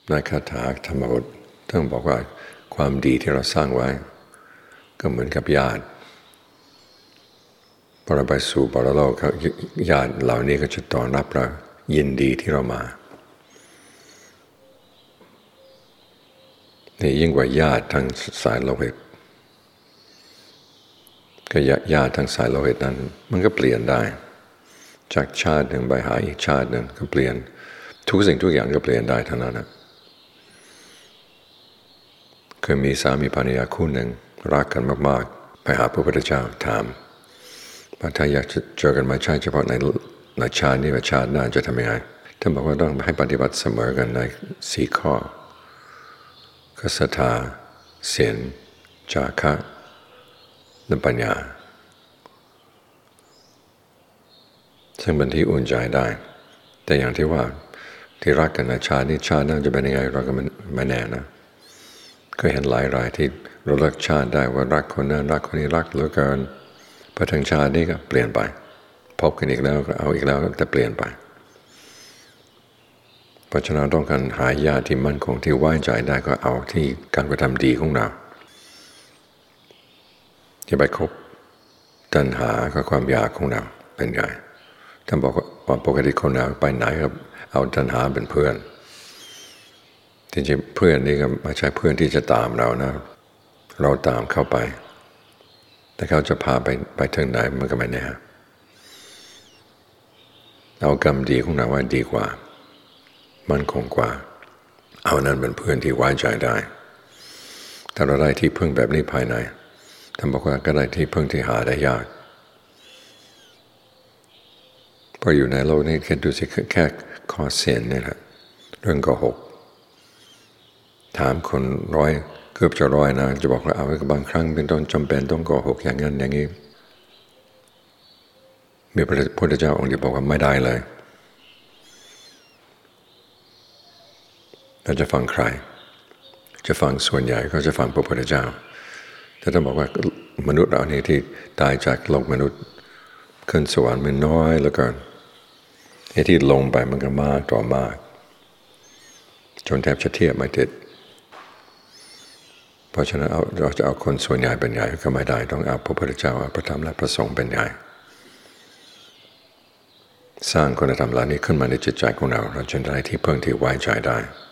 ในคาถาธรรมบทท่านบอกว่าความดีที่เราสร้างไว้ก็เหมือนกับญาติพอเราไปสู่ปรโลกญาติเหล่านี้ก็จะต้อนรับเรายินดีที่เรามานี่ยิ่งกว่าญาติทางสายโลหิตก็ญาติทางสายโลหิตนั้นมันก็เปลี่ยนได้จากชาติหนึ่งไปหาอีกชาติหนึ่งก็เปลี่ยนทุกสิ่งทุกอย่างก็เปลี่ยนได้ทั้งนั้นนะเคยมีสามีภรรยาคู่หนึ่งรักกันมากๆไปหาพระพุทธเจ้าถามว่าถ้าอยากจะเจอกันมาใช่เฉพาะในชาตินี้กับชาติหน้าจะทำยังไงท่านบอกว่าต้องให้ปฏิบัติเสมอกันใน4 ข้อก็ศรัทธาศีลจาคะและปัญญาซึ่งเป็นที่อุ่นใจได้แต่อย่างที่ว่าที่รักกันในชาตินี้ชาติหน้าจะเป็นยังไงเราก็ไม่แน่นะเคยเห็นหลายรายที่เราเลิกชาติได้ว่ารักคนนั้นรักคนนี้รักเหลือเกินพอถึงชาตินี้ก็เปลี่ยนไปพบกันอีกแล้วก็เอาอีกแล้วแต่เปลี่ยนไปเพราะฉะนั้นต้องการหาญาติที่มั่นคงที่ไว้ใจได้ก็เอาที่การกระทำดีของเราที่ไปคบตัณหากับความอยากของเราเป็นไงท่านบอกว่าปกติคนเราไปไหนก็เอาตัณหาเป็นเพื่อนที่จริงเพื่อนนี่ก็ไม่ใช่เพื่อนที่จะตามเรานะเราตามเข้าไปแต่เขาจะพาไปถึงไหนมันก็ไม่แน่เอากรรมดีของเราไว้ดีกว่ามั่นคงกว่าเอานั้นเป็นเพื่อนที่ไว้ใจได้ถ้าเราได้ที่พึ่งแบบนี้ภายในท่านบอกว่าก็ได้ที่พึ่งที่หาได้ยากพออยู่ในโลกนี้คิดดูสิแค่ข้อเสียนี่แหละเรื่องโกหกถามคนเกือบจะ100นะจะบอกว่าเอาไว้บางครั้งเป็นต้นจำเป็นต้องโกหกอย่างนั้นอย่างนี้มีพระพุทธเจ้าองค์เดียวบอกว่าไม่ได้เลยเราจะฟังใครจะฟังส่วนใหญ่ก็จะฟังพระพุทธเจ้าแต่ต้องบอกว่ามนุษย์เรานี่ที่ตายจากโลกมนุษย์ขึ้นสวรรค์มันน้อยแล้วกันไอ้ที่ลงไปมันก็มากต่อมากจนแทบจะเทียบไม่ติดเพราะฉะนั้นเราจะเอาคนส่วนใหญ่เป็นใหญ่ก็ไม่ได้ต้องเอาพระพุทธเจ้าเอาพระธรรมและพระสงฆ์เป็นใหญ่สร้างคุณธรรมเหล่านี้ขึ้นมาในจิตใจของเราเราจะได้ที่พึ่งที่ไว้ใจได้